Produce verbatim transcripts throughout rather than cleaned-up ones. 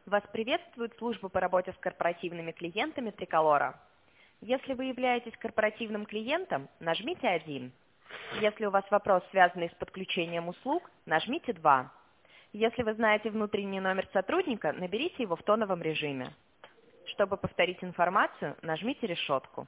Вас приветствует служба по работе с корпоративными клиентами Триколора. Если вы являетесь корпоративным клиентом, нажмите один. Если у вас вопрос, связанный с подключением услуг, нажмите два. Если вы знаете внутренний номер сотрудника, наберите его в тоновом режиме. Чтобы повторить информацию, нажмите решетку.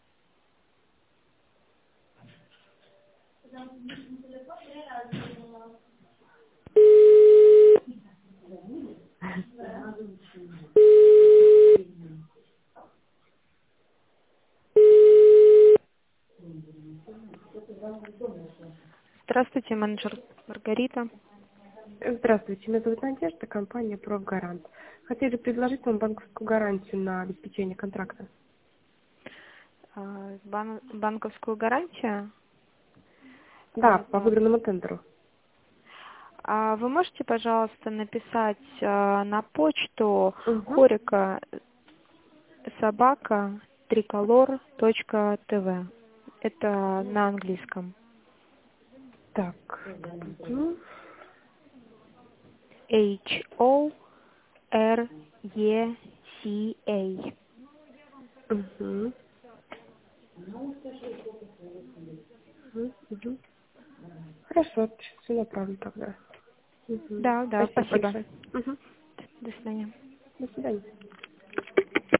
Здравствуйте, менеджер Маргарита. Здравствуйте, меня зовут Надежда, компания «Профгарант». Хотели предложить вам банковскую гарантию на обеспечение контракта. А, бан- банковскую гарантию. Да, А, по выбранному тендеру. а вы можете, пожалуйста, написать а, на почту Угу. хорика собака триколор точка тв. Это на английском. Так. Угу. H O R E C A. Угу. Угу. Хорошо, все направлю тогда. Угу. Да, да, Спасибо спасибо. большое. Угу. До свидания. До свидания.